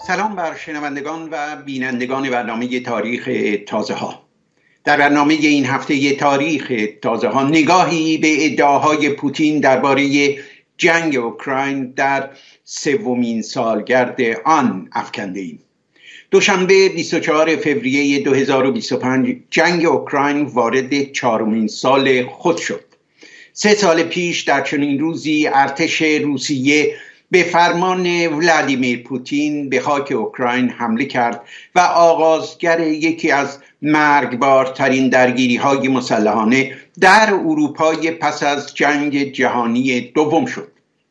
سلام بر شنوندگان و بینندگان برنامه تاریخ تازه ها. در برنامه این هفته تاریخ تازه ها نگاهی به ادعاهای پوتین درباره جنگ اوکراین در سومین سالگرد آن افکنده ایم. دوشنبه 24 فوریه 2025 جنگ اوکراین وارد 4مین سال خود شد. 3 سال پیش در چنین روزی ارتش روسیه به فرمان ولادیمیر پوتین به خاک اوکراین حمله کرد و آغازگر یکی از مرگبارترین درگیری‌های مسلحانه در اروپای پس از جنگ جهانی دوم شد.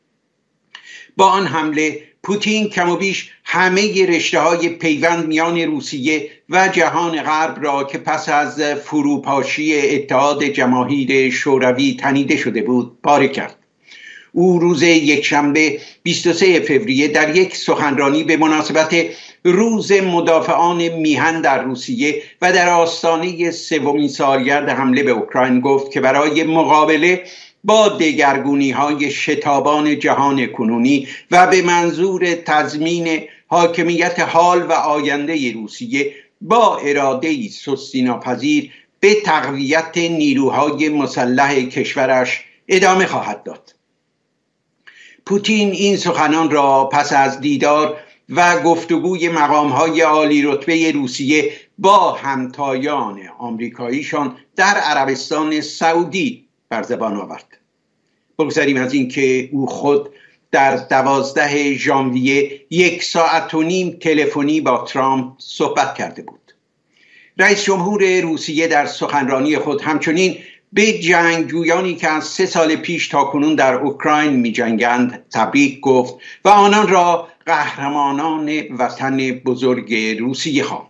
با آن حمله پوتین کم و بیش همه رشته‌های پیوند میان روسیه و جهان غرب را که پس از فروپاشی اتحاد جماهیر شوروی تنیده شده بود پاره کرد. او روز یکشنبه 23 فوریه در یک سخنرانی به مناسبت روز مدافعان میهن در روسیه و در آستانه سومین سالگرد حمله به اوکراین گفت که برای مقابله با دگرگونی‌های شتابان جهان کنونی و به منظور تضمین حاکمیت حال و آینده روسیه با اراده‌ای سستی ناپذیر به تقویت نیروهای مسلح کشورش ادامه خواهد داد. پوتین این سخنان را پس از دیدار و گفتگوی مقام‌های عالی رتبه روسیه با همتایان آمریکاییشان در عربستان سعودی بر زبان آورد. بگذاریم از این که او خود در 12 ژانویه 1.5 ساعت تلفنی با ترامپ صحبت کرده بود. رئیس جمهور روسیه در سخنرانی خود همچنین به جنگجویانی که از 3 سال پیش تا کنون در اوکراین می جنگند تبریک گفت و آنان را قهرمانان وطن بزرگ روسیه خواند.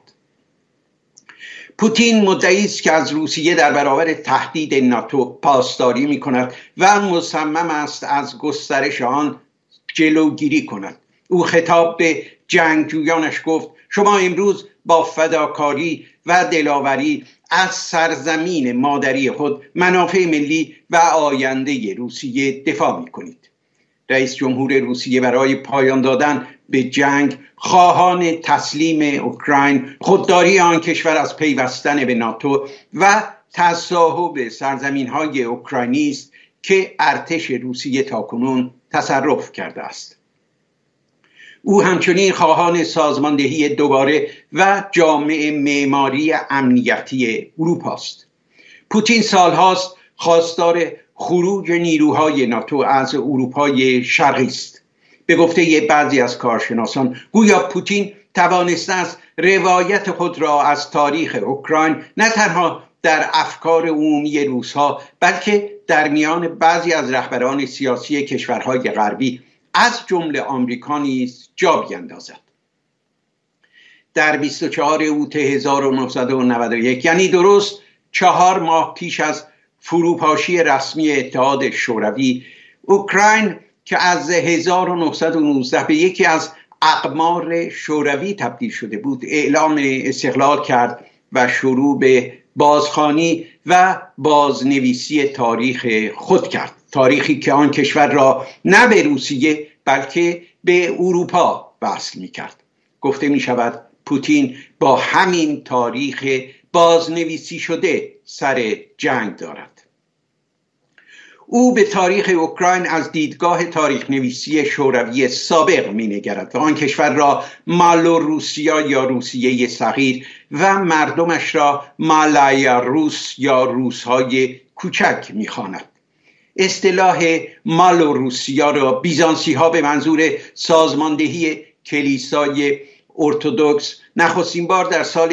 پوتین مدعی است که از روسیه در برابر تهدید ناتو پاسداری می کند و مصمم است از گسترش آن جلوگیری کند. او خطاب به جنگجویانش گفت: شما امروز با فداکاری و دلاوری از سرزمین مادری خود منافع ملی و آینده روسیه دفاع می کنید. رئیس جمهور روسیه برای پایان دادن به جنگ خواهان تسلیم اوکراین، خودداری آن کشور از پیوستن به ناتو و تصاحب سرزمین‌های اوکراینی است که ارتش روسیه تاکنون تصرف کرده است. او همچنین خواهان سازماندهی دوباره و جامع معماری امنیتی اروپا است. پوتین سالهاست خواستار خروج نیروهای ناتو از اروپای شرقی است. به گفته بعضی از کارشناسان گویا پوتین توانسته است روایت خود را از تاریخ اوکراین نه تنها در افکار عمومی روس‌ها بلکه در میان بعضی از رهبران سیاسی کشورهای غربی از جمله آمریکا نیز جا بیندازد. در 24 اوت 1991 یعنی درست 4 ماه پیش از فروپاشی رسمی اتحاد شوروی، اوکراین که از 1919 به یکی از اقمار شوروی تبدیل شده بود اعلام استقلال کرد و شروع به بازخوانی و بازنویسی تاریخ خود کرد. تاریخی که آن کشور را نه به روسیه بلکه به اروپا وصل می کرد. گفته می شود پوتین با همین تاریخ بازنویسی شده سر جنگ دارد. او به تاریخ اوکراین از دیدگاه تاریخ نویسی شوروی سابق می نگرد و آن کشور را مالوروسیا یا روسیه صغیر و مردمش را مالایا روس یا روس‌های کوچک می خواند. اصطلاح مالوروسیا را بیزانسی ها به منظور سازماندهی کلیسای ارتدوکس نخستین بار در سال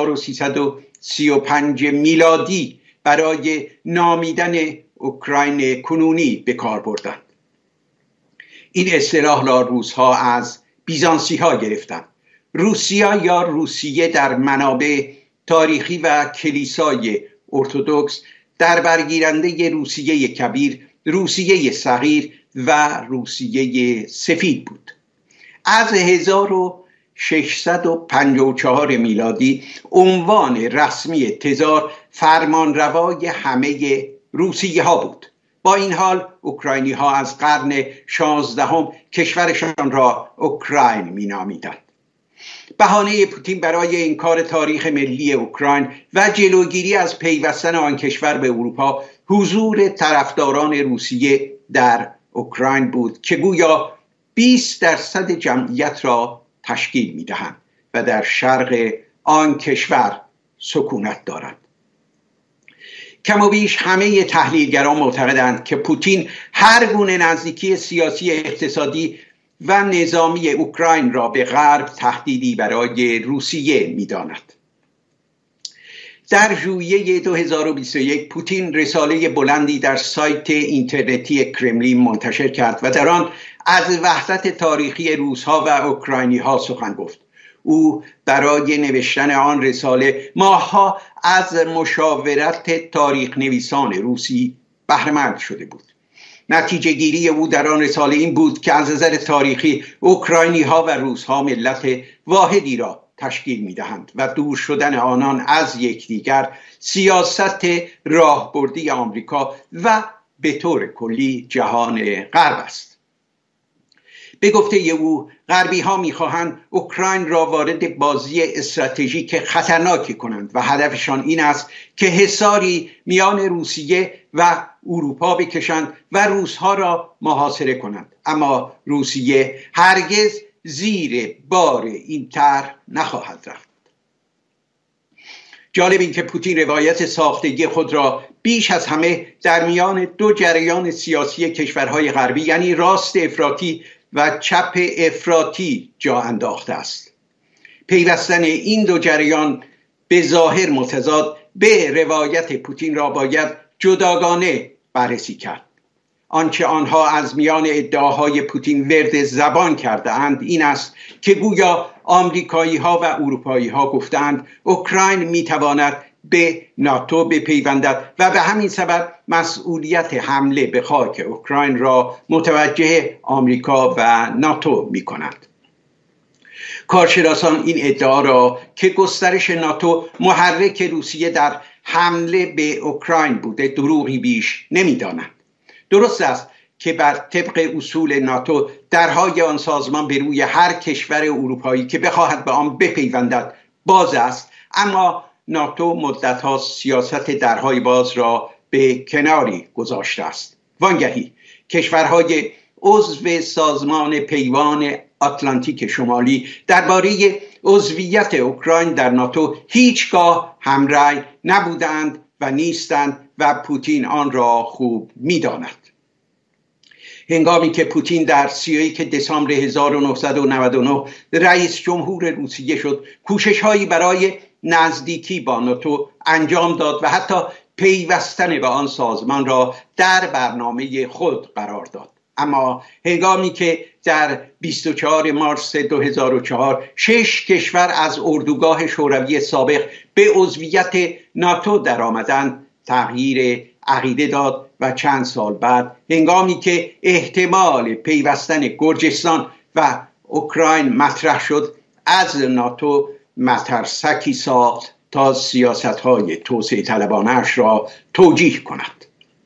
1335 میلادی برای نامیدن اوکراین کنونی به کار بردند. این اصطلاح را روس‌ها از بیزانسی ها گرفتند. روسیا یا روسیه در منابع تاریخی و کلیسای ارتدوکس در برگیرنده روسیه کبیر، روسیه صغیر و روسیه سفید بود. از 1654 میلادی عنوان رسمی تزار فرمانروای همه روسیه ها بود. با این حال اوکراینی ها از قرن 16 کشورشان را اوکراین می نامیدند. بهانه پوتین برای انکار تاریخ ملی اوکراین و جلوگیری از پیوستن آن کشور به اروپا حضور طرفداران روسیه در اوکراین بود که گویا 20% جمعیت را تشکیل می‌دهند و در شرق آن کشور سکونت دارند. کم و بیش همه تحلیلگران معتقدند که پوتین هر گونه نزدیکی سیاسی، اقتصادی و نظامی اوکراین را به غرب تهدیدی برای روسیه می‌داند. در ژوئیه 2021 پوتین رساله بلندی در سایت اینترنتی کرملین منتشر کرد و در آن از وحدت تاریخی روس‌ها و اوکراینی‌ها سخن گفت. او برای نوشتن آن رساله ماه‌ها از مشاورت تاریخ نویسان روسی بهره مند شده بود. نتیجه گیری او در آن رساله این بود که از نظر تاریخی اوکراینی‌ها و روس‌ها ملت واحدی را تشکیل می‌دهند و دور شدن آنان از یکدیگر سیاست راهبردی آمریکا و به طور کلی جهان غرب است. به گفته او غربی‌ها می‌خواهند اوکراین را وارد بازی استراتژیک خطرناکی کنند و هدفشان این است که حصاری میان روسیه و اروپا بکشند و روس‌ها را محاصره کنند، اما روسیه هرگز زیر بار این طرح نخواهد رفت. جالب این که پوتین روایت ساختگی خود را بیش از همه در میان دو جریان سیاسی کشورهای غربی یعنی راست افراطی و چپ افراطی جا انداخته است. پیوستن این دو جریان به ظاهر متضاد به روایت پوتین را باید جداگانه بررسی کرد. آنچه آنها از میان ادعاهای پوتین ورد زبان کرده اند این است که گویا آمریکایی ها و اروپایی ها گفتند اوکراین میتواند به ناتو بپیوندد و به همین سبب مسئولیت حمله به خاک اوکراین را متوجه آمریکا و ناتو می کند. کارشناسان این ادعا را که گسترش ناتو محرک روسیه در حمله به اوکراین بوده دروغی بیش نمی دانند. درست است که بر طبق اصول ناتو درهای آن سازمان به روی هر کشور اروپایی که بخواهد به آن بپیوندد باز است، اما ناتو مدت‌ها سیاست درهای باز را به کناری گذاشته است. وانگهی کشورهای عضو سازمان پیمان آتلانتیک شمالی درباره عضویت اوکراین در ناتو هیچگاه همرأی نبودند و نیستند و پوتین آن را خوب می‌داند. هنگامی که پوتین در 31 دسامبر 1999 رئیس جمهور روسیه شد، کوشش‌هایی برای نزدیکی با ناتو انجام داد و حتی پیوستن به آن سازمان را در برنامه خود قرار داد. اما هنگامی که در 24 مارس 2004 6 کشور از اردوگاه شوروی سابق به عضویت ناتو در آمدند، تغییر عقیده داد و چند سال بعد هنگامی که احتمال پیوستن گرجستان و اوکراین مطرح شد، از ناتو مترسکی ساخت تا سیاست‌های توسعه طلبانه‌اش را توجیه کند.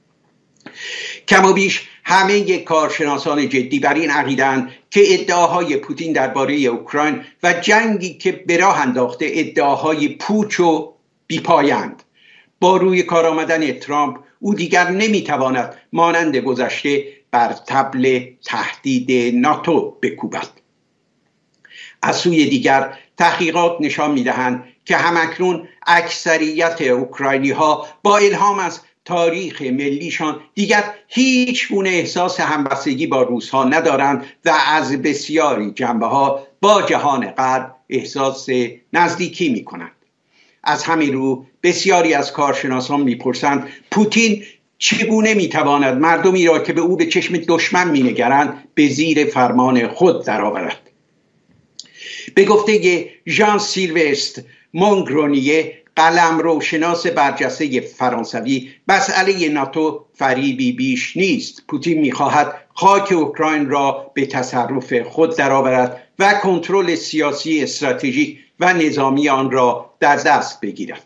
کم و بیش همه کارشناسان جدی بر این عقیده‌اند که ادعاهای پوتین درباره اوکراین و جنگی که به راه انداخته ادعاهای پوچ و بی‌پایه‌اند. با روی کار آمدن ترامپ او دیگر نمیتواند مانند گذشته بر طبل تهدید ناتو بکوبد. از سوی دیگر تحقیقات نشان میدهند که همکنون اکثریت اوکراینی ها با الهام از تاریخ ملیشان دیگر هیچ گونه احساس همبستگی با روس ها ندارند و از بسیاری جنبه ها با جهان غرب احساس نزدیکی می کنند. از همین رو بسیاری از کارشناسان میپرسند پوتین چگونه میتواند مردمی را که به او به چشم دشمن مینگرند به زیر فرمان خود درآورد. به گفته ژان سیلوستر مونگرونیه، قلمروشناس برجسته فرانسوی، مسئله ناتو فریبی بیش نیست. پوتین میخواهد خاک اوکراین را به تصرف خود درآورد و کنترل سیاسی، استراتژیک و نظامی آن را در دست بگیرد.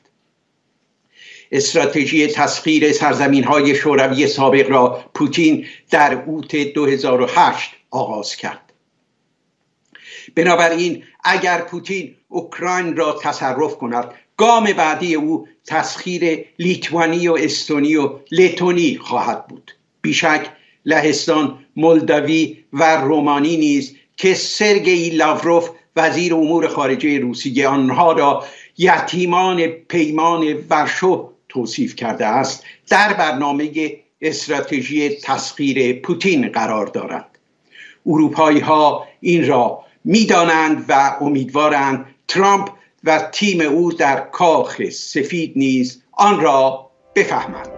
استراتژی تسخیر سرزمین‌های شوروی سابق را پوتین در اوت 2008 آغاز کرد. بنابراین اگر پوتین اوکراین را تصرف کند، گام بعدی او تسخیر لیتوانی و استونی و لتونی خواهد بود. بیشک لهستان، مولداوی و رومانی نیز که سرگئی لاوروف وزیر امور خارجه روسیه آنها را یتیمان پیمان ورشو توصیف کرده است، در برنامه استراتژی تسخیر پوتین قرار دارند. اروپایی ها این را می‌دانند و امیدوارند ترامپ و تیم او در کاخ سفید نیز آن را بفهمند.